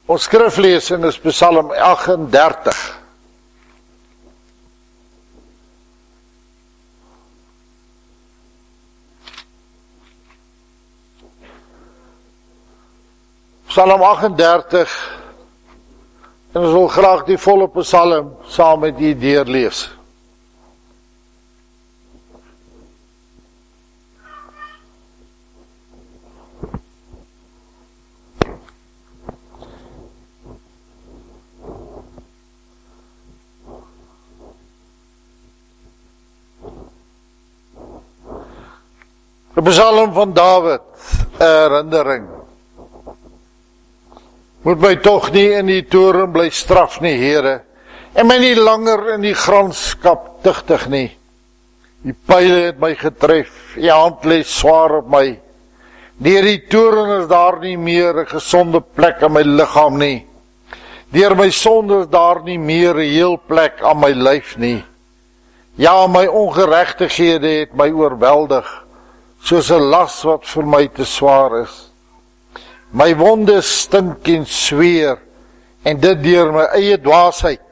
Ons skriflesing is Psalm 38. Psalm 38, en ons wil graag die volle psalm saam met u deurlees. Die psalm van Dawid, 'n herinnering. Moet my tog nie in die toren bly straf nie, Here, en my nie langer in die granskap tugtig nie. Die pyle het my getref, die hand lê swaar op my. Deur die toren is daar nie meer 'n gesonde plek aan my liggaam nie. Deur my sonde is daar nie meer 'n heel plek aan my lyf nie. Ja, my ongeregtighede het my oorweldig, soos 'n las wat vir my te swaar is. My wonde stink en sweer, en dit deur my eie dwaasheid.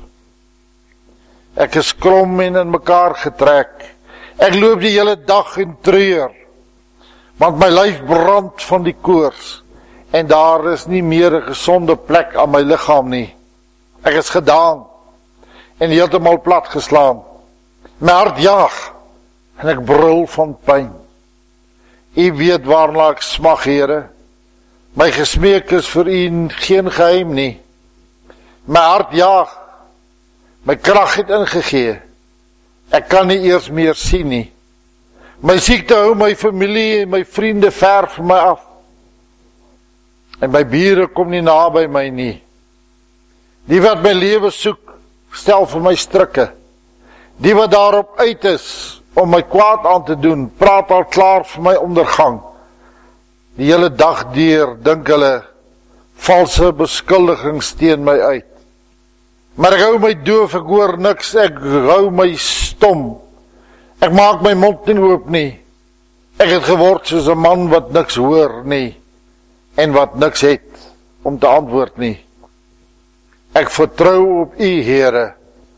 Ek is krom en in mekaar getrek. Ek loop die hele dag in treur, want my lyf brand van die koors, en daar is nie meer 'n gesonde plek aan my liggaam nie. Ek is gedaan, en heeltemal plat geslaan. My hart jaag, en ek brul van pyn. U weet waarna ek smag, Here. My gesmeek is vir u geen geheim nie. My hart jaag, my krag het ingegee. Ek kan nie eers meer sien nie. My siekte hou my familie en my vriende ver van my af. En my bure kom nie naby my nie. Die wat my lewe soek, stel vir my strikke. Die wat daarop uit is om my kwaad aan te doen, praat al klaar vir my ondergang. Die hele dag deur dink hulle valse beskuldigings teen my uit. Maar ek hou my doof, ek hoor niks, ek hou my stom. Ek maak my mond nie oop nie. Ek het geword soos 'n man wat niks hoor nie, en wat niks het om te antwoord nie. Ek vertrou op u, Here.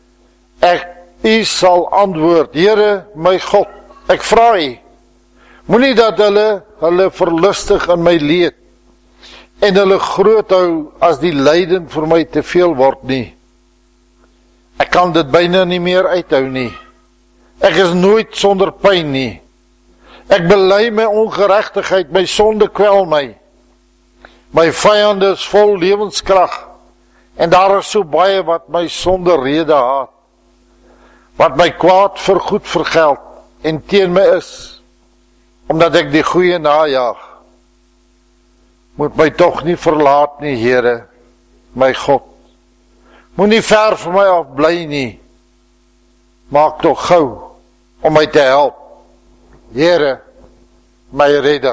U sal antwoord, Here, my God. Ek vra u, moenie dat hulle verlustig in my leed, en hulle groot hou as die lyding vir my te veel word nie. Ek kan dit byna nie meer uithou nie. Ek is nooit sonder pyn nie. Ek bely my ongeregtigheid, my sonde kwel my. My vyande is vol lewenskrag, en daar is so baie wat my sonder rede haat, wat my kwaad vir goed vergeld en teen my is, omdat ek die goeie najaag. Moet my tog nie verlaat nie, Here, my God. Moet nie ver van my af bly nie. Maak tog gou om my te help, Here, my redder.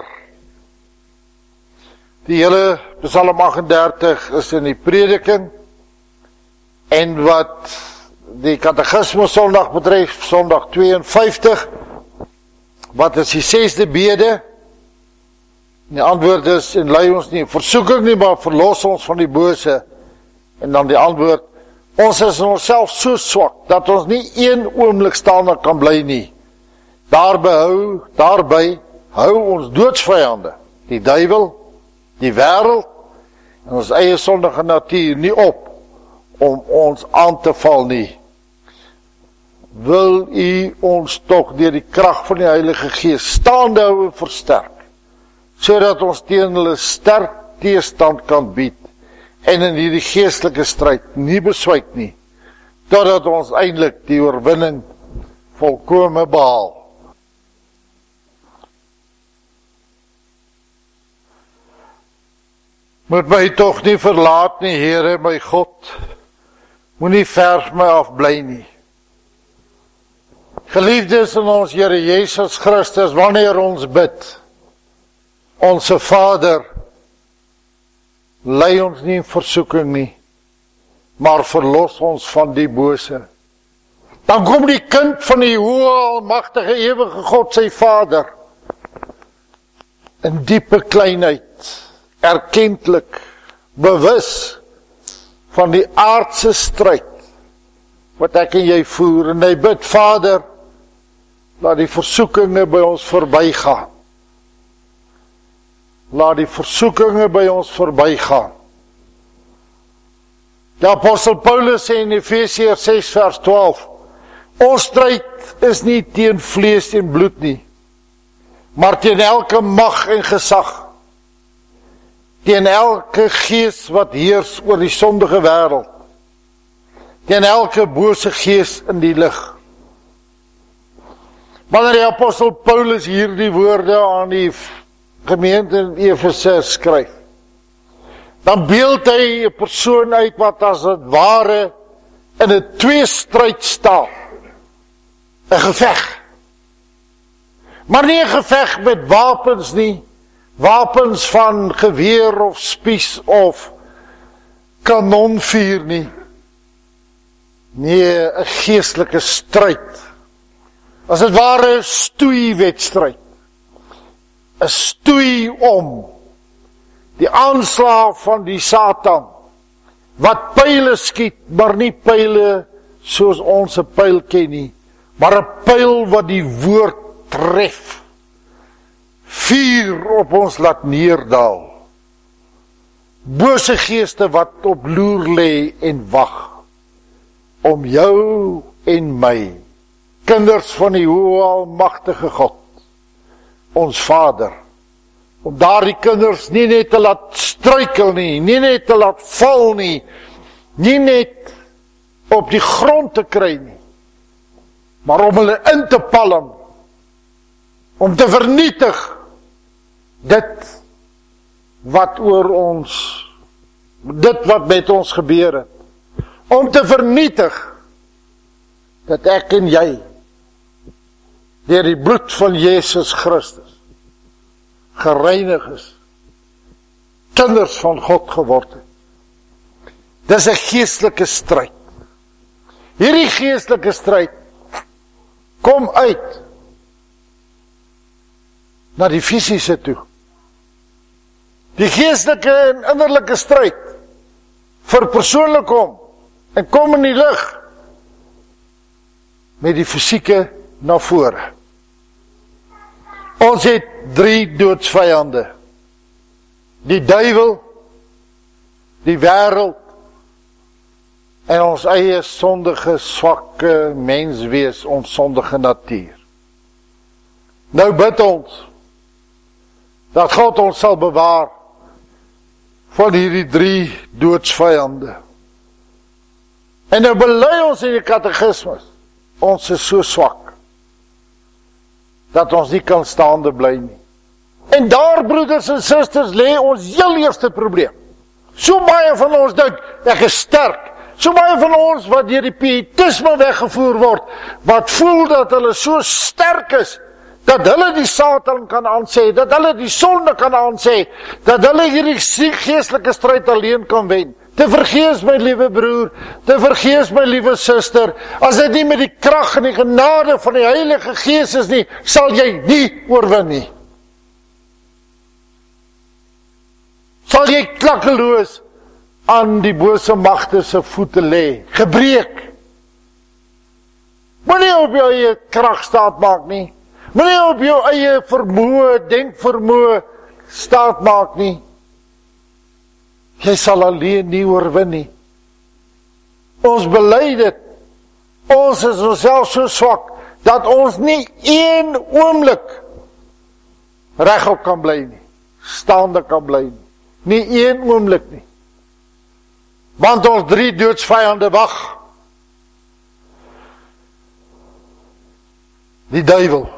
Die hele Psalm 38 is in die prediking, en wat die katekisme Sondag betref, Sondag 52, wat is die 6de bede? Die antwoord is, en lei ons nie in versoeking nie, maar verlos ons van die bose. En dan die antwoord, ons is in onsself so swak, dat ons nie een oomblik staande kan bly nie. Daarby hou ons doodsvyande, die duiwel, die wêreld, en ons eie sondige natuur nie op, om ons aan te val nie. Wil u ons tog deur die krag van die Heilige Gees staande hou en versterk, sodat ons teen hulle sterk teestand kan bied, en in hierdie geestelike stryd nie beswyk nie, totdat ons eintlik die oorwinning volkome behaal. Moet my tog nie verlaat nie, Here, my God. Moenie ver van my af bly nie. Geliefdes in ons Here Jesus Christus, wanneer ons bid, Onse Vader, lei ons nie in versoeking nie, maar verlos ons van die bose. Dan kom die kind van die hoë, almagtige, ewige God, sy Vader, in diepe kleinheid, erkentlik, bewus van die aardse stryd wat ek en jy voer, en hy bid, Vader, laat die versoekinge by ons verbygaan. Laat die versoekinge by ons verbygaan. Die apostel Paulus sê in Efesiërs 6 vers 12, ons stryd is nie teen vlees en bloed nie, maar teen elke mag en gesag, teen elke gees wat heers oor die sondige wêreld, teen elke bose gees in die lig. Wanneer die apostel Paulus hierdie woorde aan die gemeente in Efese skryf, dan beeld hy 'n persoon uit wat as het ware in 'n tweestryd staan. 'n Geveg. Maar nie 'n geveg met wapens nie, wapens van geweer of spies of kanonvuur nie. Nee, 'n geestelike stryd. As het ware 'n stoeiwedstryd. 'n stoei om die aanslag van die Satan, wat pyle skiet, maar nie pyle soos ons 'n pyl ken nie, maar 'n pyl wat die woord tref, vuur op ons laat neerdal, bose geeste wat op loer lê en wag, om jou en my, kinders van die hoë almagtige God, ons Vader, om daardie kinders nie net te laat struikel nie, nie net te laat val nie, nie net op die grond te kry nie, maar om hulle in te palm, om te vernietig dit wat oor ons, dit wat met ons gebeur het, om te vernietig dat ek en jy deur die bloed van Jesus Christus gereinig is, kinders van God geword het. Dis 'n geestelike stryd. Hierdie geestelike stryd kom uit na die fisiese toe. Die geestelike en innerlike stryd verpersoonlik hom en kom in die lig met die fisieke na vore. Ons het 3 doodsvyande. Die duiwel, die wêreld en ons eie sondige, swakke menswees, ons sondige natuur. Nou bid ons dat God ons sal bewaar van hierdie 3 doodsvyande. En nou bely ons in die katekismes, ons is so swak dat ons nie kan staande bly nie. En daar, broeders en susters, lê ons heel eerste probleem. So baie van ons dink, ek is sterk. So baie van ons wat deur die pietisme weggevoer word, wat voel dat hulle so sterk is, dat hulle die Satan kan aansê, dat hulle die sonde kan aansê, dat hulle hierdie geestelike stryd alleen kan wen. Te vergees, my liewe broer, te vergees, my liewe suster, as dit nie met die krag en die genade van die Heilige Gees is nie, sal jy nie oorwin nie. Sal jy klakkeloos aan die bose magte se voete lê, gebreek. Moenie op jou eie krag staat maak nie. Moenie op jou eie vermoë, denkvermoë staat maak nie. Jy sal alleen nie oorwin nie. Ons bely dit. Ons is onsself so swak, dat ons nie een oomblik regop kan bly nie. Staande kan bly nie. Nie een oomblik nie. Want ons 3 doodsvyande wag. Die duiwel.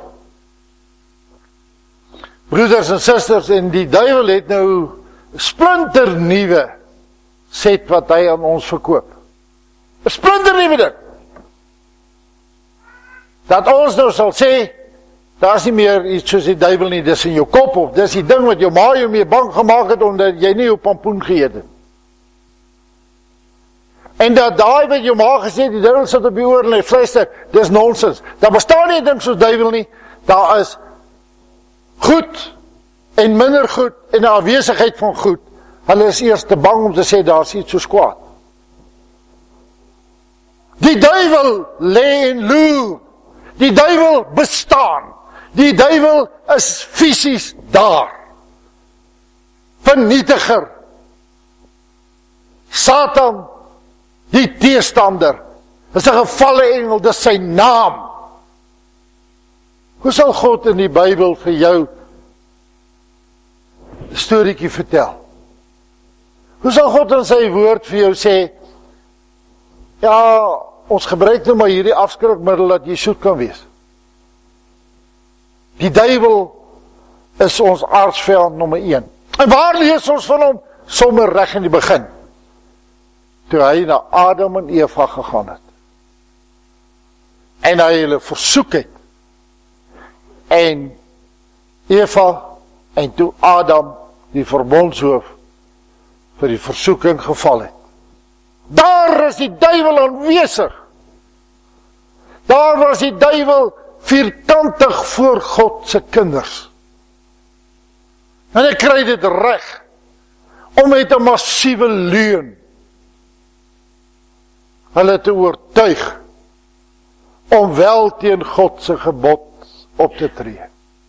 Broeders en susters, en die duiwel het nou splinternuwe set wat hy aan ons verkoop. 'n Splinternuwe ding. Dat ons nou sal sê, daar is nie meer iets soos die duiwel nie, dis in jou kop, of dis die ding wat jou ma jou mee bang gemaak het, omdat jy nie jou pampoen geëet het. En dat daai wat jou ma gesê, die duiwel sit op die oor en hy fluister, dis nonsens. Daar bestaan nie 'n ding soos duiwel nie, daar is goed en minder goed en 'n afwesigheid van goed. Hulle is eers te bang om te sê, daar is iets soos kwaad. Die duiwel lê en loer. Die duiwel bestaan. Die duiwel is fisies daar. Vernietiger. Satan, die teestander, is 'n gevalle engel, dis sy naam. Hoe sal God in die Bybel vir jou 'n storieetjie vertel? Hoe sal God in sy woord vir jou sê, ja, ons gebruik nou maar hierdie afskrikmiddel dat jy soet kan wees? Die duiwel is ons aardsvyand nommer 1. En waar lees ons van hom? Sommer reg in die begin. Toe hy na Adam en Eva gegaan het. En hy hulle versoek het. En Eva en toe Adam, die verbondshoof, vir die versoeking geval het. Daar is die duiwel aanwesig. Daar was die duiwel vierkantig voor God se kinders. En hy kry dit reg om met 'n massiewe leuen hulle te oortuig om wel teen God se gebod op te tree.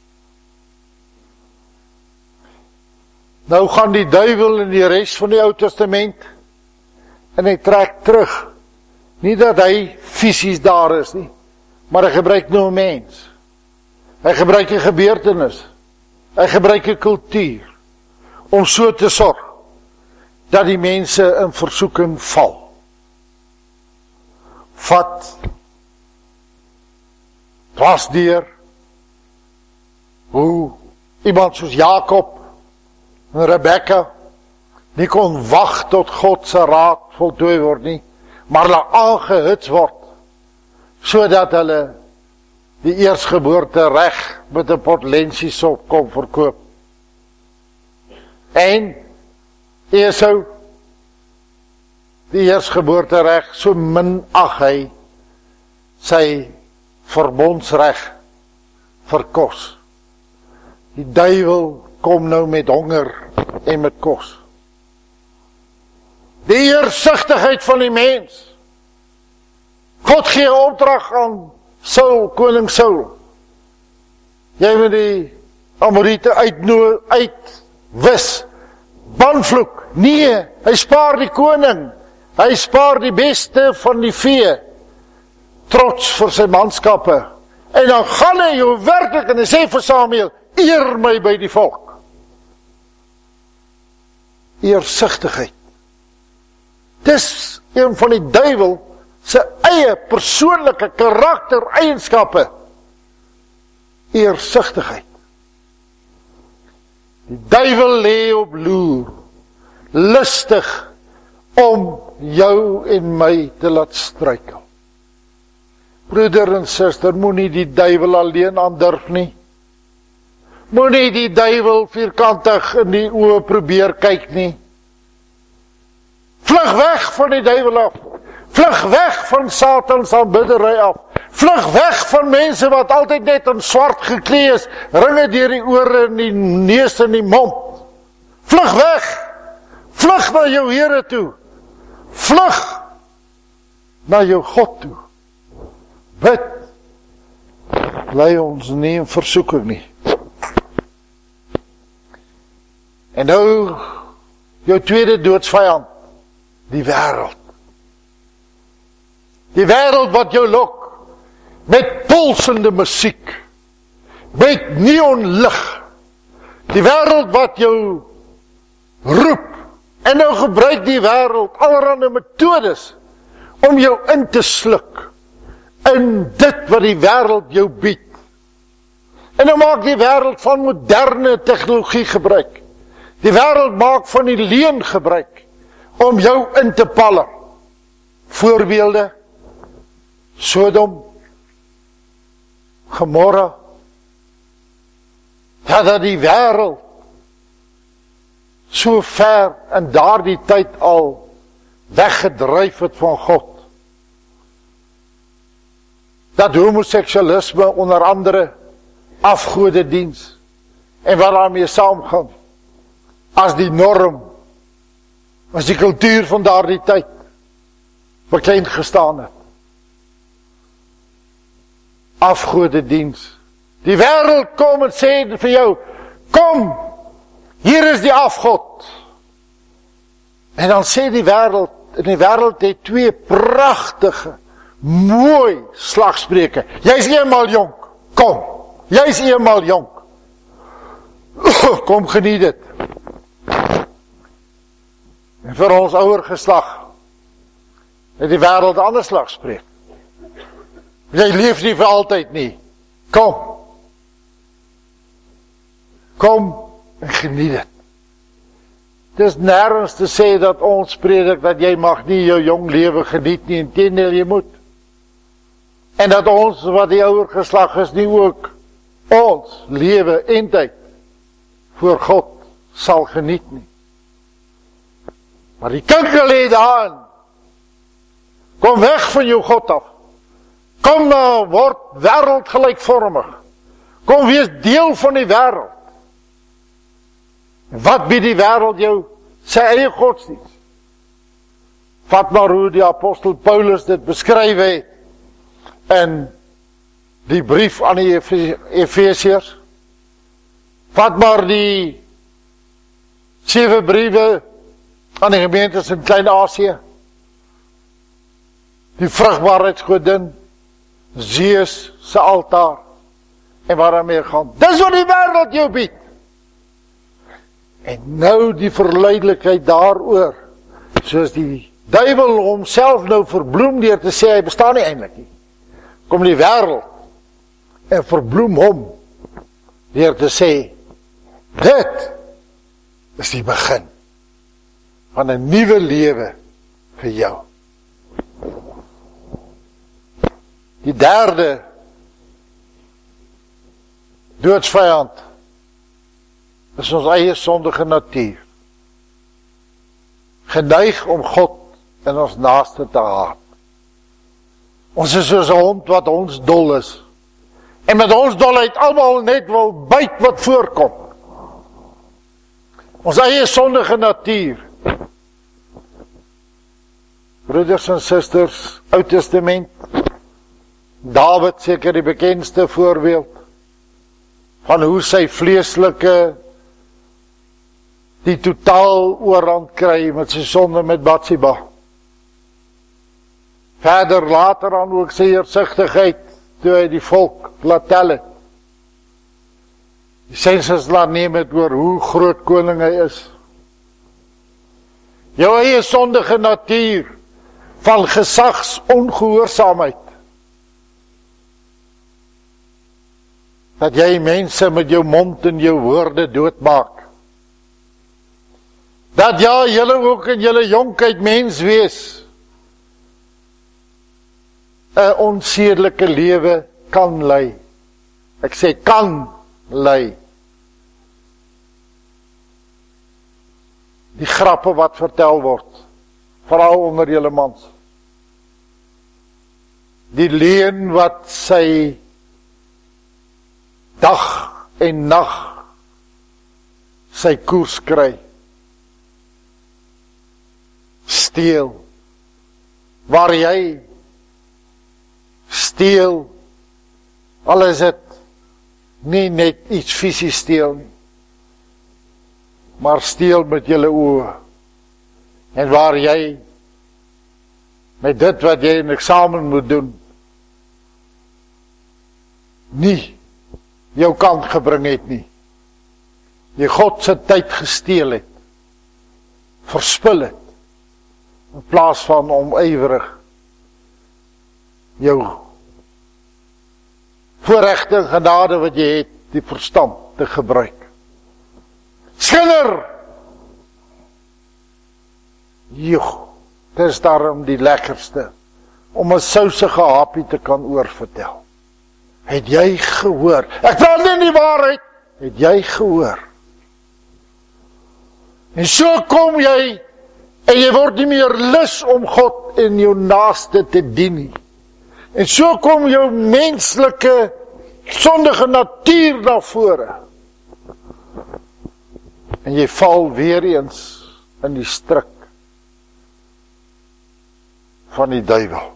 Nou gaan die duiwel in die res van die Ou Testament en hy trek terug. Nie dat hy fisies daar is nie, maar hy gebruik nou 'n mens. Hy gebruik 'n gebeurtenis. Hy gebruik 'n kultuur om so te sorg dat die mense in versoeking val. Vat dwarsdeur hoe iemand soos Jakob en Rebekka nie kon wag tot God se raad voltooi word nie, maar hulle aangehits word sodat hulle die eersgeboorte reg met 'n pot lensiesop kom verkoop. En Esau die eersgeboorte reg, so minag hy sy verbondsreg vir kos. Die duiwel kom nou met honger en met kos. Die eersugtigheid van die mens. God gee 'n opdrag aan Saul, koning Saul. Jy moet die Amorite uitwis, banvloek. Nee, hy spaar die koning. Hy spaar die beste van die vee. Trots vir sy manskappe. En dan gaan hy jou werklik en hy sê vir Samuel, eer my by die volk. Eersugtigheid. Dis een van die duiwel sy eie persoonlike karaktereienskappe. Eersugtigheid. Die duiwel lê op loer, lustig om jou en my te laat struikel. Broeder en suster, moenie die duiwel alleen aandurf nie. Moenie die duiwel vierkantig in die oë probeer kyk nie. Vlug weg van die duiwel af. Vlug weg van Satan se aanbiddery af. Vlug weg van mense wat altyd net in swart geklee is, ringe deur die ore en die neus en die mond. Vlug weg. Vlug na jou Here toe. Vlug na jou God toe. Bid. Bly ons nie in versoeking nie. En nou jou tweede doodsvyand, die wêreld. Die wêreld wat jou lok met pulsende musiek, met neonlig. Die wêreld wat jou roep. En nou gebruik die wêreld allerlei metodes om jou in te sluk in dit wat die wêreld jou bied. En nou maak die wêreld van moderne tegnologie gebruik. Die wêreld maak van die leuen gebruik om jou in te palle. Voorbeelde: Sodom, Gomorra. Ja, dat die wêreld so ver in daardie tyd al weggedryf het van God. Dat homoseksualisme onder andere afgodediens en wat daarmee saamgaan as die norm was die kultuur van daardie tyd bekend gestaan het. Afgodediens. Die wêreld kom en sê vir jou, kom, hier is die afgod. En dan sê die wêreld, en die wêreld het twee pragtige, mooi slagspreuke. Jy's eenmal jonk, kom. Jy's eenmal jonk. Kom geniet dit. En vir ons ouer geslag het die wêreld anders slagspreuk. Jy leef nie vir altyd nie. Kom. Kom en geniet dit. Het is nergens te sê dat ons predik dat jy mag nie jou jong lewe geniet nie, inteendeel jy moet. En dat ons wat die ouer geslag is nie ook ons lewe en tyd voor God sal geniet nie. Maar die kinkel lê daarin. Kom weg van jou God af. Kom nou, word wêreldgelykvormig. Kom wees deel van die wêreld. En wat bied die wêreld jou? Sy eie godsdienst. Vat maar hoe die apostel Paulus dit beskryf het in die brief aan die Efesiërs. Vat maar die 7 briewe aan die gemeentes in Klein-Asië. Die vrugbaarheidsgodin, Zeus se altaar, en waar daarmee gaan. Dis wat die wêreld jou bied. En nou die verleidelikheid daaroor, soos die duiwel homself nou verbloem deur te sê, hy bestaan nie eintlik nie. Kom die wêreld en verbloem hom deur te sê, dit is die begin van 'n nuwe lewe vir jou. Die derde doodsvyand is ons eie sondige natuur. Geneig om God en ons naaste te haat. Ons is soos 'n hond wat ons dol is. En met ons dolheid almal net wil byt wat voorkom. Ons eie sondige natuur. Broeders en susters, Ou Testament, Dawid seker die bekendste voorbeeld van hoe sy vleeslike die totaal oorhand kry met sy sonde met Batsheba. Verder later aan ook sy heersigtigheid toe hy die volk laat tel het. Die sensus laat neem het oor hoe groot koning hy is. Jou eie sondige natuur van gesagsongehoorsaamheid. Dat jy mense met jou mond en jou woorde doodmaak. Dat ja, julle ook in julle jonkheid mens wees, 'n onsedelike lewe kan lei. Ek sê kan lei. Die grappe wat vertel word, veral onder julle mans. Die leuen wat sy dag en nag sy koers kry. Steel. Waar jy steel, al is dit nie net iets fisies steel nie, maar steel met julle oë. En waar jy met dit wat jy in eksamen moet doen, nie jou kant gebring het nie. Jy God se tyd gesteel het, verspil het, in plaas van om ywerig jou voorregte en genade wat jy het, die verstand te gebruik. Skinder! Joh, dit is daarom die lekkerste, om 'n sousige hapie te kan oorvertel. Het jy gehoor? Ek praat nie die waarheid. Het jy gehoor? En so kom jy, en jy word nie meer lus om God en jou naaste te dien nie. En so kom jou menslike, sondige natuur na vore. En jy val weer eens in die struik van die duiwel.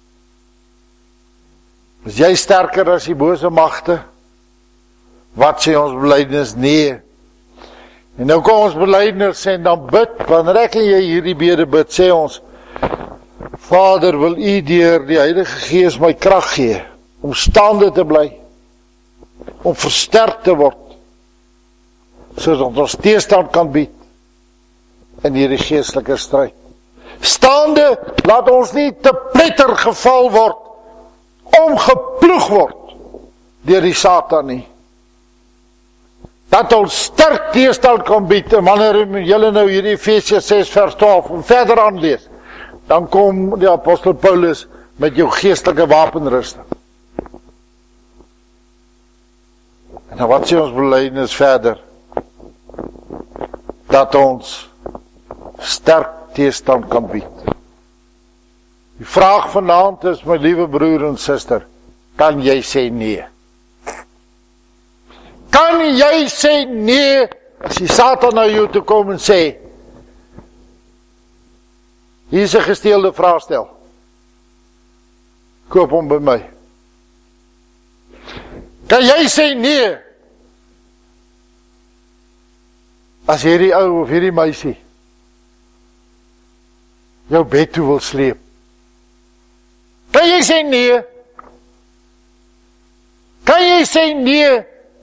Is jy sterker as die bose magte? Wat sê ons belydenis? Nee. En nou kom ons belydenis en dan bid, wanneer ek en jy hierdie bede bid, sê ons, Vader, wil U deur die Heilige Gees my krag gee, om staande te bly, om versterk te word, sodat ons teestand kan bied, in hierdie geestelike stryd. Staande, laat ons nie te pletter geval word, omgeploeg word, deur die Satan nie. Dat ons sterk teestand kan bied, en wanneer julle nou hierdie Efesiërs 6 vers 12, om verder aanlees, dan kom die apostel Paulus met jou geestelike wapenrusting. En dan wat sê ons belydenis verder? Dat ons sterk teestand kan bied. Die vraag vanaand is, my liewe broer en suster, kan jy sê nee? Kan jy sê nee, as die Satan na jou toe kom en sê, hier is 'n gesteelde vraagstel, koop hom by my. Kan jy sê nee, as hierdie ou of hierdie meisie jou bed toe wil sleep? Kan jy sê nee? Kan jy sê nee,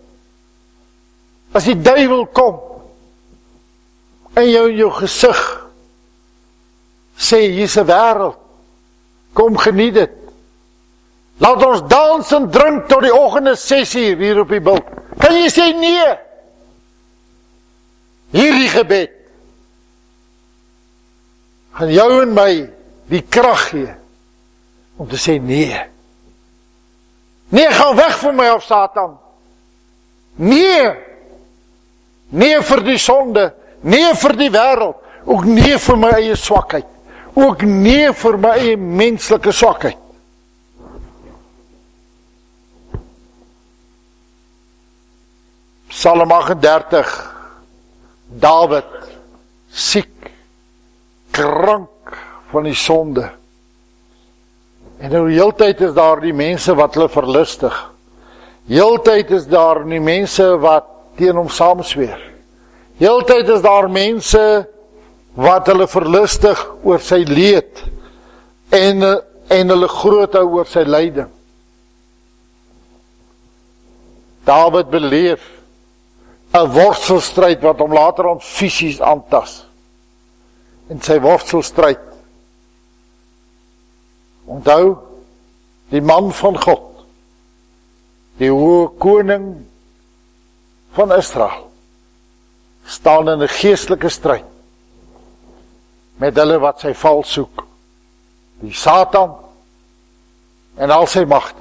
as die duiwel kom en jou gesig sê, hier's 'n wêreld, kom geniet dit. Laat ons dans en drink tot die oggend 6:00 hier op die bult. Kan jy sê nee? Hierdie gebed gaan jou en my die krag gee om te sê nee. Nee, gaan weg van my af, Satan. Nee. Nee vir die sonde, nee vir die wêreld, ook nee vir my eie swakheid, ook nee vir my eie menslike swakheid. Psalm 38, Dawid, siek, krank van die sonde. En nou heeltyd is daar die mense wat hulle verlustig. Heeltyd is daar die mense wat teen hom saamsweer. Heeltyd is daar mense wat hulle verlustig oor sy leed en hulle groot hou oor sy lyding. Dawid beleef 'n worstelstryd wat hom later aan fisies aantas. In sy worstelstryd, onthou, die man van God, die hoë koning van Israel, staan in 'n geestelike stryd met hulle wat sy val soek, die Satan en al sy magte.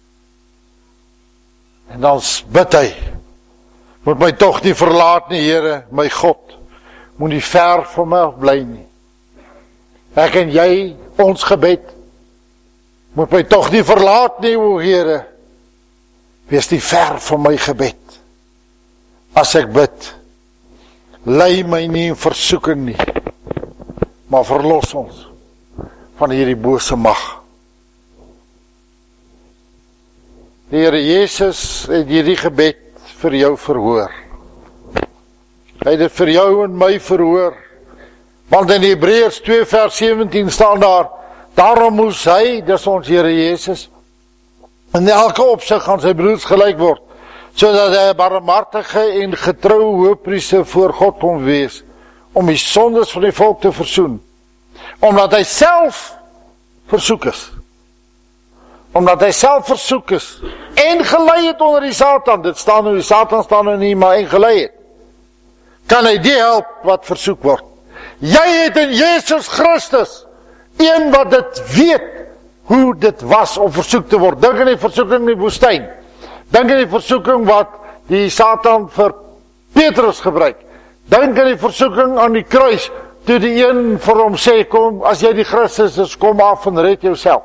En dan bid hy, moet my tog nie verlaat nie, Here, my God, moet nie ver van my af bly nie. Ek en jy, ons gebed, moet my tog nie verlaat nie, o Here, wees nie ver van my gebed. As ek bid, lei my nie in versoeking nie, maar verlos ons van hierdie bose mag. Die Here Jesus het hierdie gebed vir jou verhoor. Hy het dit vir jou en my verhoor. Want in Hebreërs 2 vers 17 staan daar, daarom moes hy, dis ons Here Jesus, in elke opsig aan sy broers gelyk word, sodat hy 'n barmhartige en getroue hoëpriester voor God kon wees, om die sondes van die volk te versoen, omdat hy self versoek is. Omdat hy self versoek is, en gelei het onder die Satan, dit staan nou, die Satan staan nou nie, maar en gelei het, kan hy die help wat versoek word. Jy het in Jesus Christus, een wat dit weet, hoe dit was om versoek te word. Dink aan die versoeking in die woestyn, dink aan die versoeking wat die Satan vir Petrus gebruik, dink aan die versoeking aan die kruis, toe die een vir hom sê, kom, as jy die Christus is, kom af en red jouself.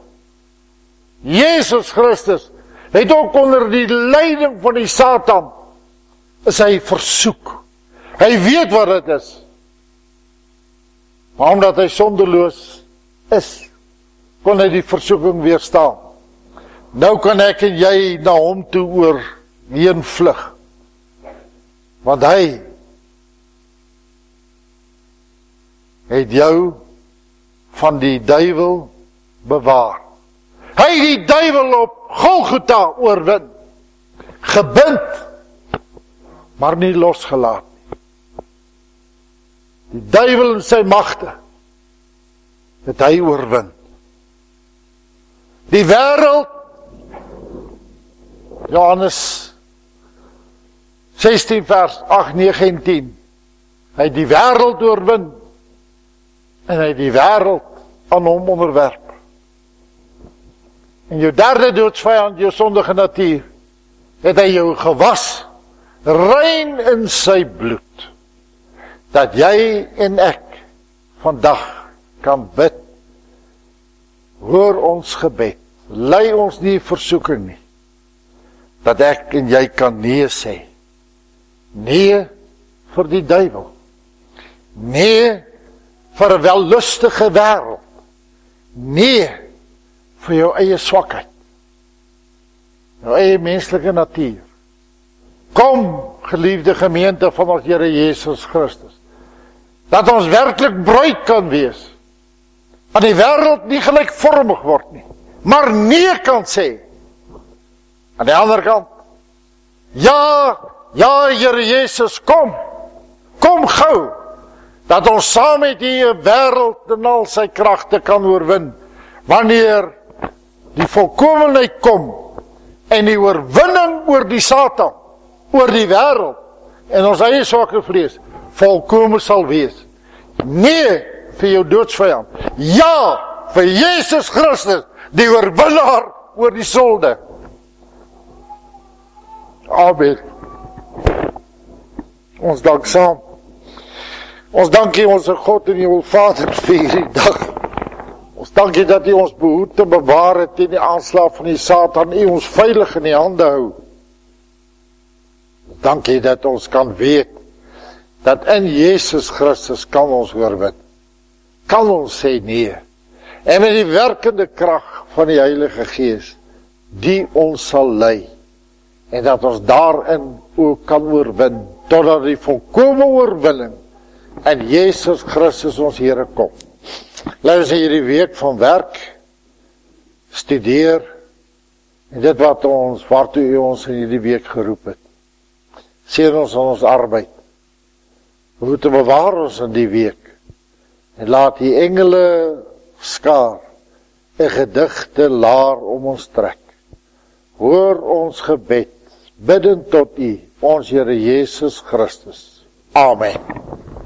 Jesus Christus het ook onder die leiding van die Satan, is hy versoek. Hy weet wat dit is. Maar omdat hy sondeloos is, kon hy die versoeking weerstaan. Nou kan ek en jy na hom toe oorheen vlug. Want hy het jou van die duiwel bewaar. Hy het die duiwel op Golgotha oorwin. Gebind, maar nie losgelaat nie. Die duiwel en sy magte het hy oorwin. Die wêreld, Johannes 16 vers 8, 9 en 10, hy het die wêreld oorwin en hy het die wêreld aan hom onderwerp. En jou derde doodsvyand, jou sondige natuur, het hy jou gewas, rein in sy bloed, dat jy en ek vandag kan bid. Hoor ons gebed, lei ons nie versoeking nie, dat ek en jy kan nee sê. Nee vir die duiwel. Nee vir 'n wellustige wêreld. Nee vir jou eie swakheid. Jou eie menslike natuur. Kom, geliefde gemeente van ons Here Jesus Christus, dat ons werklik bruid kan wees, aan die wêreld nie gelykvormig word nie, maar nee kan sê. Aan die ander kant, ja, Here Jesus, kom gou, dat ons saam met die wêreld en al sy kragte kan oorwin, wanneer die volkomenheid kom, en die oorwinning oor die Satan, oor die wêreld, en ons eie swakke vlees, volkome sal wees. Nee vir jou doodsvyand, ja vir Jesus Christus, die oorwinnaar oor die sonde. Amen. Ons dank saam. Ons dank U, onze God en U Vader, vir hierdie dag. Ons dank U dat U ons behoed te bewaar het teen die aanslag van die Satan, U ons veilig in die hande hou. Dank U dat ons kan weet, dat in Jesus Christus kan ons oorwin. Kan ons sê nee. En met die werkende krag van die Heilige Gees, die ons sal lei, en dat ons daarin ook kan oorwin, totdat die volkome oorwinning en Jesus Christus ons Here kom. Laat ons hierdie week van werk studeer, en dit wat waartoe U ons in hierdie week geroep het. Seën ons aan ons arbeid. Hoe te bewaar ons in die week, en laat die engele skaar 'n gedigte laar om ons trek. Hoor ons gebed, bidden tot U, ons Here Jesus Christus. Amen.